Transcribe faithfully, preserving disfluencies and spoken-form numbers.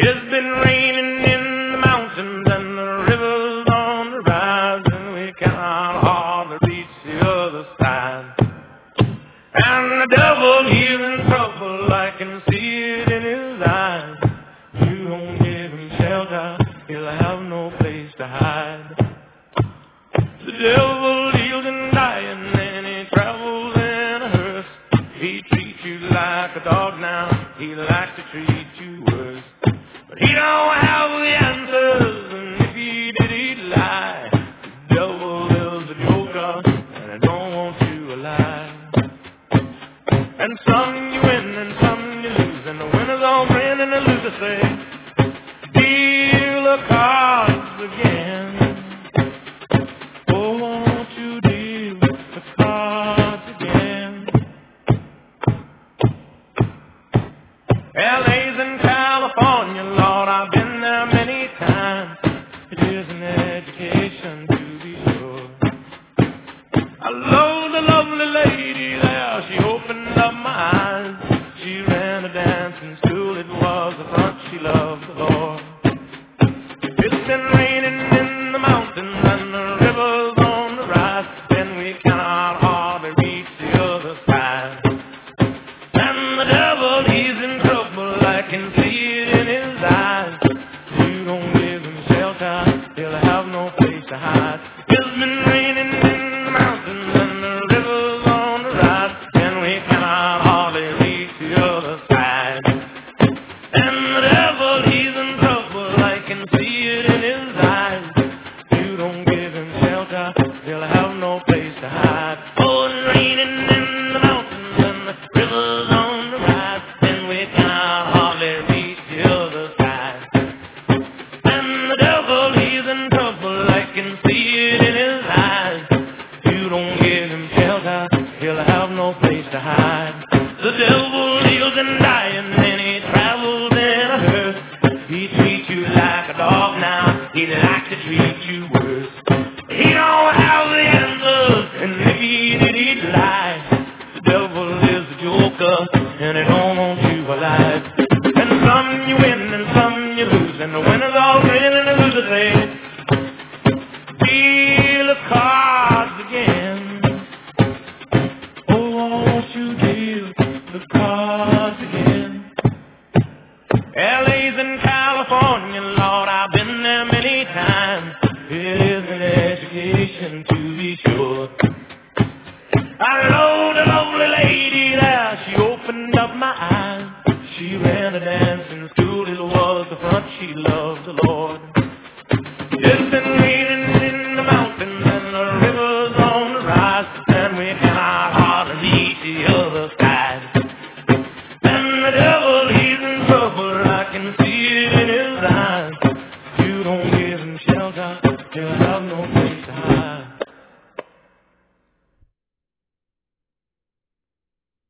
It's been raining in the mountains and the rivers on the rise, and we cannot hardly reach the other side. And the devil, he's in trouble, I can see it in his eyes. You don't give him shelter, he'll have no place to hide. The devil, he's in dying and he travels in a hearse. He treats you like a dog now, he likes to treat you worse. But he don't have the answers, and if he did, he'd lie. The devil is a joker, and I don't want you alive. And some you win, and some you lose, and the winners all grin, and the losers say, deal the cards again. Oh, won't you deal the cards again? L A's in California, Lord, I've been there many times. It is an education to be sure. I love the lovely lady there, she opened up my eyes. She ran a dancing school, it was the front, she loved the Lord. It's been raining in the mountains and the rivers on the rise, and we cannot hardly reach the other side. And the devil, he's in trouble, I can see it in his eyes. You don't give him shelter, he'll have no place to hide. It's been raining in the mountains and the rivers on the rise, and we cannot hardly reach the other side. And the devil, he's in trouble, I can see it in his eyes. You don't give him shelter, he'll have no place to hide. Oh, it's raining in the mountains and the rivers on the rise, and we cannot hardly reach the other side. And the devil, he's in trouble, I can see it in his eyes. You don't give him shelter, he'll have no place to hide. The devil lives in dying and he travels in a hearse. He treats you like a dog now, he'd like to treat you worse. He don't have the answers, and if he did, he'd lie. The devil is a joker, and he don't want you alive. And some you win, and some you lose, and the winners all grin, and the losers say, deal the cards again. Oh, won't you deal the cards again? L A's in California, Lord, I've been there many times. It is an education to be sure. I know the lovely lady there, she opened up my eyes. She ran a dancing school, it was the front, she loved the Lord. It's been raining in the mountains and the rivers on the rise, and we cannot hardly reach the other side. And the devil, he's in trouble, I can see it in his eyes. You don't give him shelter, he'll have no place to hide.